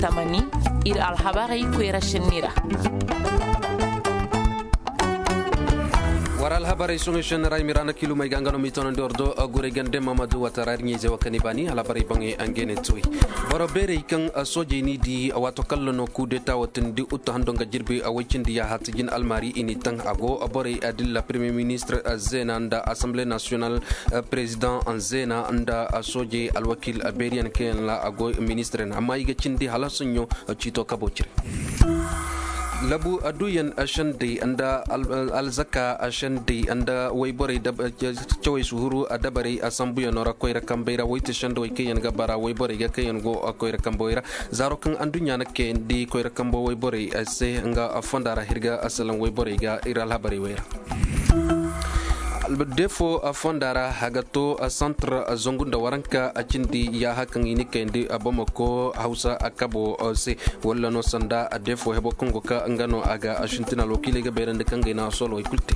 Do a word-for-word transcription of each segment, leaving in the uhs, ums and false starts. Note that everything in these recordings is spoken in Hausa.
tamani ir alhabari kwera shenira. waral habari songe shenrai mirana kilu mai gangano mitono dordo agure gande mamadu watarar nyeze wakanibani alabari bange angene tui borobere ikan soje ni di awatokallo no coup d'etat watindi utahando ngajirbi awachindi ya hatijin almari ini tang ago abore adilla premier ministre zena nda assemblée nationale président zena nda soje alwakil aberian ken la ago ministre na maiga chindi halasunyo chito kabochire labu aduyan ashandi anda alzaka ashandi anda waybore da chawai suhuru adabare asambuya nora koira kambeira waita shando kayan gabara waybore ga kayan go koira kamboira zarokan andunya na ke di koira kambo waybore ase nga afondara hirga asalan waybore ga iral habari wera defo fondara hagato centre zongunda waranka acindi ya hakan ini kendi abomako hausa akabo se wala no sanda defo hebo kongo ka ngano aga ashintina lokile ga berende kangena solo ikulte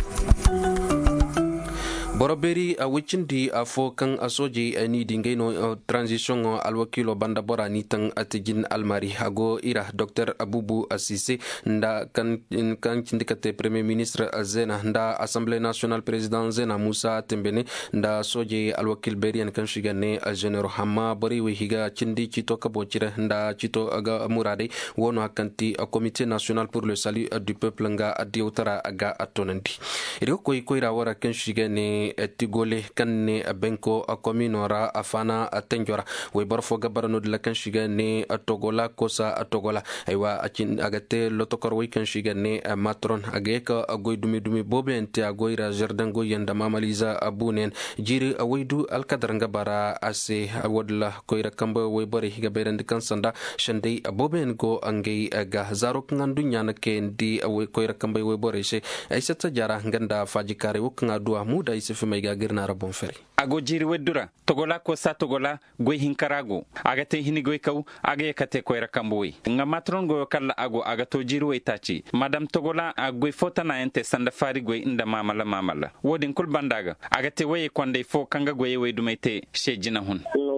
boroberi a wicindi a fo kan a soje ni dingeno transition alwakilo banda bora ni tan atijin almari hago ira dr abubu asise nda kan kan cindikate premier ministre zena nda assemblée nationale président zena musa tembene nda soje alwakil berian kan shigane general hamma bori we higa cindi cito kabocire nda cito aga murade wono hakanti comité national pour le salut du peuple nga adiotara aga atonandi iro koy koyra wara kan shigane tigole kanne benko kominora afana tenjora way barfo gabarano de la kan shiga ne togola kosa togola aywa acin agate lotokor way kan shiga ne matron ageka agoy dumi dumi bobe ente agoyra jardin go yanda mamaliza abunen jiri awaydu alkadar ngabara ase wadla koyra kamba way bari higa berende kan sanda shande boben go angay ga zarok ngandunya na kendi away koyra kamba way bari she aysata jara nganda fajikare wuknga duwa muda ise mai girna rabon fere ago jiri wedura togola ko sa togola goy hinkarago aga te hini goy kaw aga yakate ko era kamboy nga matron go kala ago aga to jiri we tachi madam togola agoy fota na ente sanda fari goy inda mamala mamala wodin kul bandaga aga te waye konde fo kanga goy we dumete shejina hun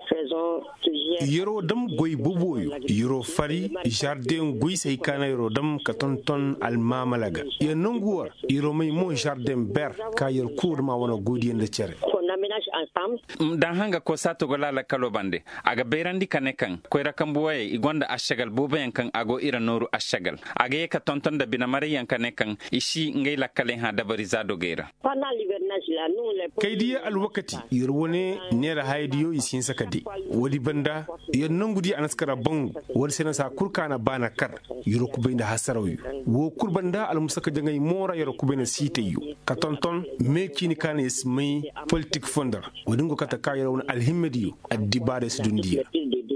yoro dam goy buboyo yoro fari jardin goy sai kana yoro dam ka ton ton al mamalaga ye nonguwar yoro mai mo jardin ber ka yer kur ma wona godiyen de cere dan hanga ko sa togola la kalobande aga berandi kanekan ko era kambuwaye igonda ashagal boben kan ago ira noru ashagal aga ka tonton da bina mariyan kanekan ishi ngay la kalen ha dabari zado gera kaydiya al wakati yerwone nera haydiyo isin sakadi wodi banda yer nongudi anaskara bangu wodi sena sa kurkana bana kar yoro kubenda hasarawi wo kurbanda al musaka jangay mora yoro kubena siteyu ka tonton mekini kana ismay politique fondar wadingo kata kayira wona alhimmediyo addibare sudundiya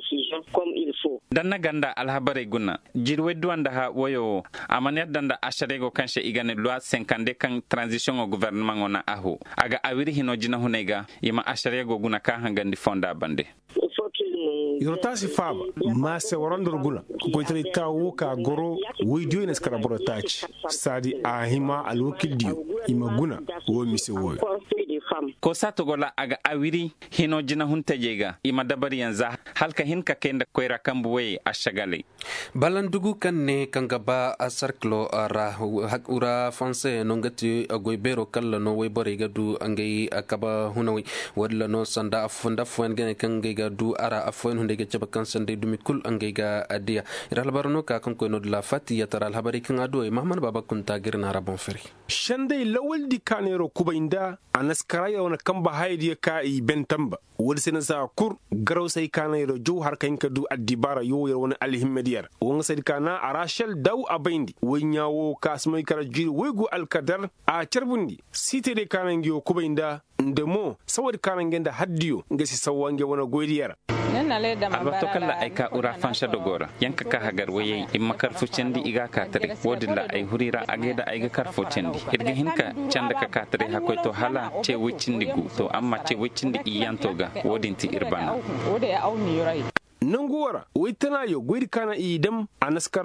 danna ganda alhabare guna jirwe duanda ha woyo amanet danda asharego kanshe igane loi cinquante kan transition au gouvernement ona aho aga awiri hino jina hunega yima asharego guna ka hangandi fonda bande yorotasi faba ma se warandor gula ko tare tawo ka goro widiyo ne skara borotachi sadi ahima alwakil dio ima guna wo mise wo ko sato gola aga awiri hino jina hunta jega ima dabari yanza halka hinka kenda koira kambu we ashagale balandugu kanne kangaba asarklo ara hakura fanse nongati agoybero kala no we bore gadu angay akaba hunawi wadla no sanda afunda fuen gene kangay gadu ara afuen hunde gece bakan sande dumi kul angay ga adia iral barno ka kan ko no la fati ya taral habari kan ado e mahman baba kunta girna rabon feri shande lawal di kanero kubainda anaskara ya wana kamba haidi ka i bentamba wodi sena sa kur garaw say kanero jow har kan ka du addibara yo yer wona alhimmediyar won say kana arashal daw abaindi wonyawo kasmay kara jiri wego alkadar a cerbundi site de kanangi yo kubainda ndemo sawad kanangenda haddiyo ngasi sawange wona goydiyar albato kala ay ka ura fansha dogora yanka ka hagar waye in makar fucendi iga katare wodilla ay hurira ageda ay ga kar fucendi irga hinka canda ka katare hakoy to hala ce wuccindi gu to amma ce wuccindi iyantoga wodinti irbana nanguwara wai tana yo gwiri kana idam anaskara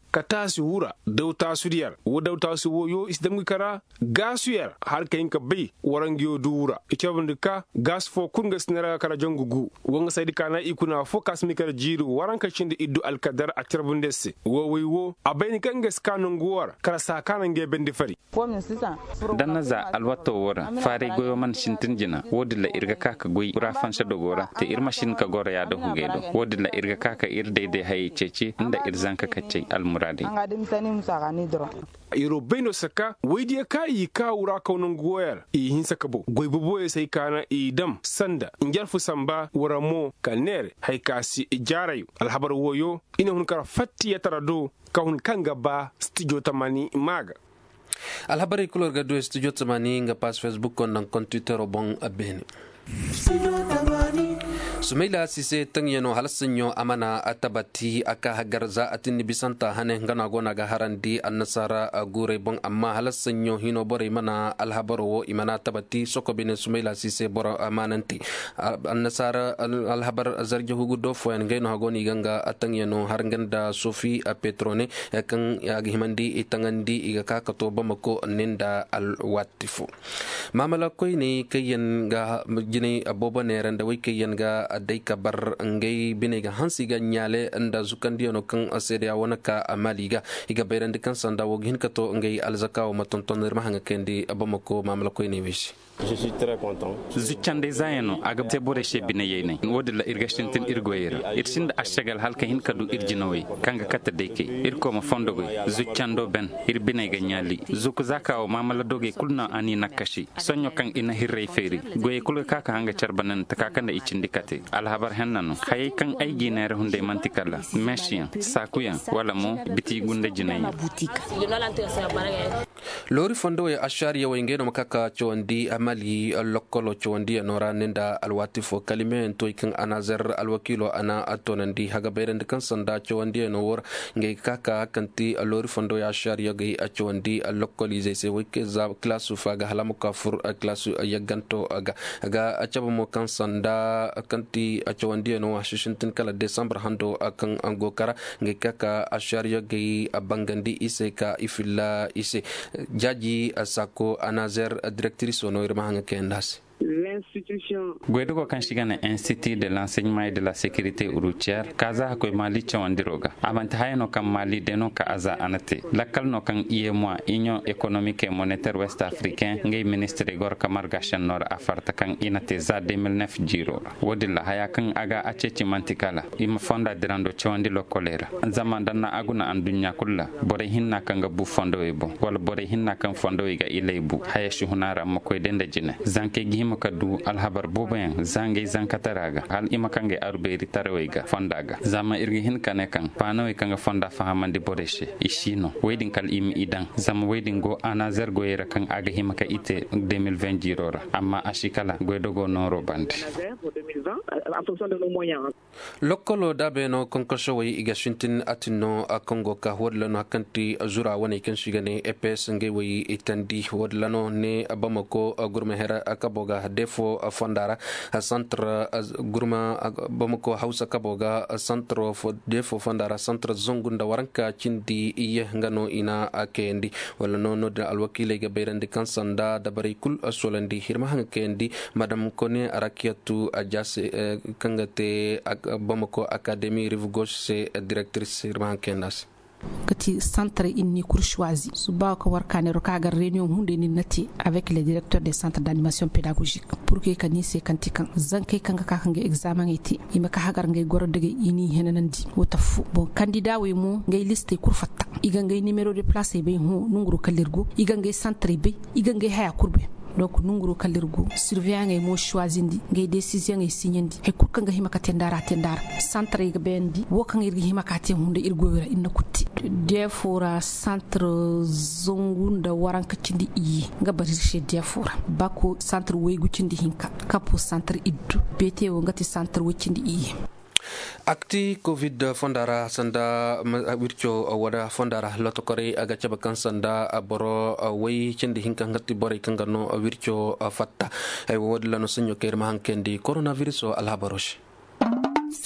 ka taasi wura daw tasu diyar wo daw tasu wo yo isdam kara gasu yar har kayin ka bai warangiyo dura ikebun ka gas fo kunga snera kara jongugu wonga saydi kana ikuna fo kasmi kara jiru waranka cinde iddu alkadar a tirbundesse wo wi wo abayni kanga skanu nguwar kara sakana nge bendi fari danna za alwato wora fare goyo man shintin jina wodi la irga kaka goy pura fansha dogora te ir machine ka gora ya do hugedo wodi la irga kaka ir deede hay ceci inda irzan ka kacce almuradi iro beno saka waydiya ka yi ka wura kaunin goyar i hin saka bo goy bobo sai kana idam sanda injar fu samba wara mo kaner hay kasi ijarayu alhabar woyo ina hun kara fatti ya tarado ka hun kanga ba studio tamani maga alhabari kulor ga do studio tamani nga pas Facebook kon nan kon Twitter bon abeni Sumaila Sise tangyano halasinyo amana atabati aka hagarza atin bisanta hane ngana gona ga harandi annasara gure bon amma halasinyo hino bore mana alhabaro imana tabati soko bine Sumaila Sise bora amananti annasara alhabar zarje hugu do fo en ngeno hagoni ganga atangyano harnganda Sofi a Petrone kan yagi himandi itangandi iga kaka to bamako ninda alwatifu mamala koy ni kayen ga jini aboba ne randa wai kayen ga dai kabar ngai binega hansiga nyale anda zukandiyo no kan asede awona ka amaliga iga bayrande kan sanda wogin kato ngai alzaka o matonton mahanga kendi abamako mamala koy ne wishi Je suis très content. Zuchande zayano aga tebore shebine yene wodi la irgashintin irgoyera irsinda ashagal halka hin kadu irjinoy kanga kata deke irko ma fondogo zuchando ben irbine ga nyali zuku zaka o mamala doge kulna ani nakashi sonyo kan ina hirre feri goye kul kaka hanga charbanan takakanda ichindikate alhabar hennano hay kan ay ginere hunde mantikala meshian sakuya wala mo biti gunde jinay lori fondo e ashariya wengeno makaka chondi mali lokolo chondi anora nenda alwatifo kalime to ikan anazar alwakilo ana atonandi haga berende kan sanda chondi no wor ngai kaka kanti alori fondo ya sharia gai achondi lokolize se wike za klasu faga halamu kafur klasu yaganto aga aga achaba mo kan sanda kanti achondi no washintin kala december hando akan angokara ngai kaka asharia gai abangandi ise ka ifilla ise jaji asako anazar directrice no L'institution Gwedugo kan shigana Institut de l'enseignement et de la sécurité routière kaza ko mali chawandiroga avant hayno kam mali deno ka aza anate lakal no kan iemwa union économique et monétaire ouest africain ngay ministre gor kamar gashan nor afarta kan inate za deux mille neuf jiro wodilla haya kan aga aceci mantikala ima fonda dirando chawandilo kolera zaman danna aguna andunya kulla bore hinna kan gabu fondo ebo wala bore hinna kan fondo iga ilebu haya shuhunara makoy dende jine zanke gihima kadu alhabar bobayan zange zankataraga hal imakange arberi tarawega fondaga zama irgi hin kane kan pano ikanga fonda fahamandi boreshe ishino wedin kal imi idan zama wedin go anazar go yera kan aga himaka ite deux mille vingt jirora amma ashikala goedogo noro bandi lokolo dabe no konkosho wi igashintin atino akongo ka hodlano kanti azura woni kan shigane epes nge wi itandi hodlano ne abamako gurme hera akaboga defo fondara centre gurma bamako hausa kaboga centre fo defo fondara centre zongunda waranka cindi iye ngano ina akendi wala nono da alwakile ga beyrande kansanda dabari kul asolandi hirma hanga kendi madam kone arakiatu ajase kangate bamako académie rive gauche c'est directrice hirma hanga kendas kati centre inni courchoisie suba ko warkane ro kagar réunion hunde ni nati avec les directeurs des centres d'animation pédagogique pour que kani se kantikan zanke kanga ka kanga examen iti ima ka hagar ngay goro dege ini henanandi wotafu bon candidat we mo ngay liste kur fatta iga ngay numéro de place be hu nunguru kalirgo iga ngay centre be iga ngay haya kurbe donc nunguru kalirgo surveillant ngay mo choisindi ngay décision ngay signendi hay kur kanga himaka tendara tendara centre ga bendi woka ngay himaka te hunde irgowira inna kutti defora centre zongunda waranka cindi yi nga barishe defora bako centre weygu cindi hinka kapo centre iddu bete wo ngati centre wecindi yi akti covid fondara sanda wircho wada fondara lotokore aga chabakan sanda boro way cindi hinka ngati bore kangano wircho fatta ay wodla no sunyo kerma hankendi coronavirus alhabarosh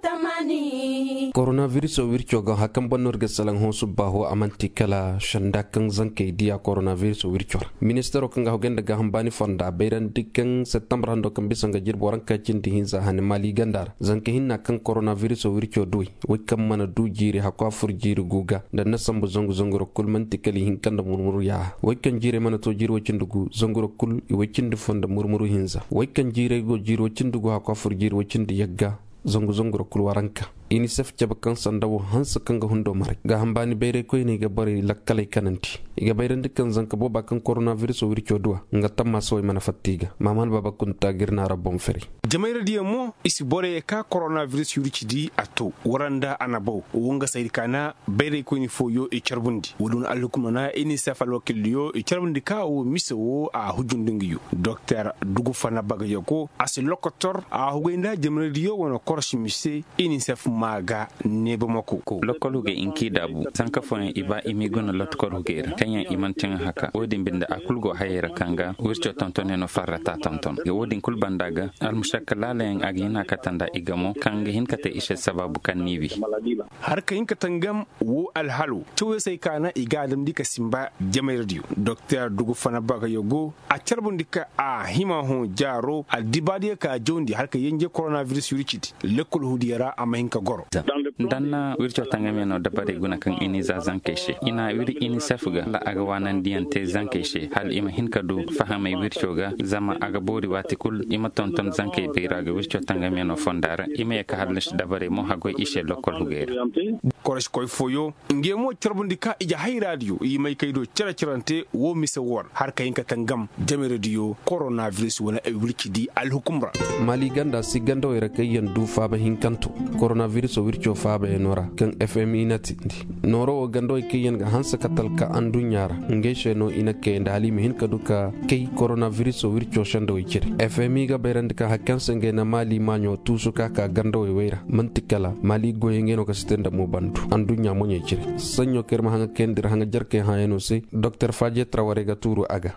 tamani coronavirus o wircho ga hakan bannor ga salan ho subaho amanti kala shanda kan zanke dia coronavirus o wircho ministero kan ga hogenda ga hambani fonda bayran dikkan september hando kan bisanga jirboran ka cinti hinza han mali gandar zanke hinna kan coronavirus o wircho duy wakam mana du jiri hakwa fur jiri guga da nasambu zongu zongu rokul manti kali hinkan da murmuru ya wakan jire mana to jiri wacindugu zongu rokul i wacindu fonda murmuru hinza wakan jire go jiri wacindugu hakwa fur jiri wacindu yagga zongu zongu rokul waranka unicef jabakan sandawo hansa kanga hundo mare ga hambani bayre koy ni ga bari lakkale kananti iga bayran dikkan zanka bo bakan coronavirus o wircho duwa nga tamma soy mana fattiga maman baba kunta girna rabbon feri jamaira diya mo isi bore ka coronavirus yurici di ato waranda anabo wonga sayid kana bayre koy ni foyo e charbundi wudun alhukum na unicef alwakiliyo e charbundi ka o miso a hujundingiyo docteur dugu fana bagayo ko as lokotor a hugenda jamaira diyo wono korshi mise unicef maga nebo mako lokoluge inki dabu sanka fone iba imigona lotkoluge kanya imantin haka wodin binda akulgo hayera kanga wircho tontone no farata tonton ge wodin kul bandaga al mushakkala len agina katanda igamo kanga hinkate ishe sababu kan nibi har ka hinka tangam wo al halu to sai kana igadam dika simba jamai radio docteur dugu fana baga yogo a charbun dika a hima ho jaro al dibadi ka jondi har ka yenje coronavirus yurichiti lekol hudiyara amahinka goro danna wircho tangame no dabare guna kan ini za zankeshe ina wiri ini safuga la aga wanan diante zankeshe hal ima hinka du fahama wircho ga zama aga bori wati kul ima tonton zanke beiraga wircho tangame no fondara ima ka halnish dabare mo hago ishe lokol hugera koresh koy foyo ngemo charbundi ka ija hay radio yi may kaydo cira cirante wo misa wor har kayinka tangam jame radio coronavirus wala e wilkidi al hukumra mali ganda si gando era kayen du faba hinkanto coronavirus o wircho faba e nora kan fmi nati noro o gando kayen ga hansa katal ka andu nyara ngeshe no ina ke ndali mi hinka duka kay coronavirus o wircho shando ikire fmi ga berand ka hakkan senge na mali manyo tusuka ka gando e weira mantikala mali goyengeno ka stenda mo bandu andu nyamo nyekire sanyo kerma hanga kendir hanga jarke hayeno se docteur Fadje Traoré ga turu aga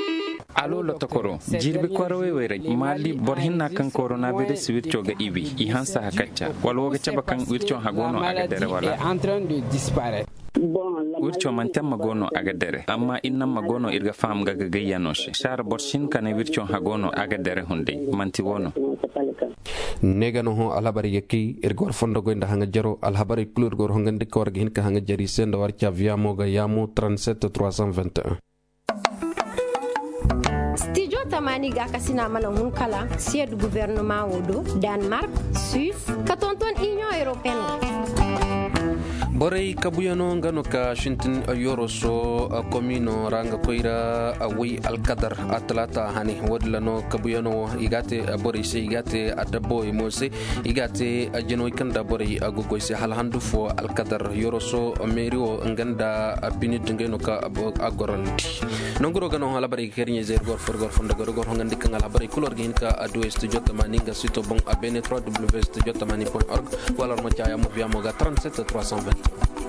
alo lotokoro jirbi kwarawe were mali borhinna kan coronavirus wircho ga ibi i hansa hakacca wal woga caba kan wircho hagono aga dere wala en train de disparaître. wircho man temma gono aga dere amma inna magono irga fam ga gayanoshe shar borshin kan wircho hagono aga dere hunde manti wono negano ho alhabari yeki irgor fondo goinda hanga jaro alhabari plur gor hongandi korga hinka hanga jari sendo warcha viamo ga yamo trente-sept trois cent vingt et un studio tamani ga kasina mana hun kala sied gouvernement wodo Denmark Suisse katonton Union Européenne boray kabuyano ngano ka shintin yoro so komino ranga koira awi alqadar atlata hani wadlano kabuyano igate boray se igate adabo imose igate ajeno ikanda boray agogo se halhandu fo alqadar yoro so merio nganda binit ngeno ka agoralti nongoro gano hala bari kernye zer gor for gor fonda gor gor ngandi kangal habari kulor gin ka adu studio tamani nga sito bon abene w w w studio tamani point org wala mo chaya mo biamo ga trente-sept trois cent vingt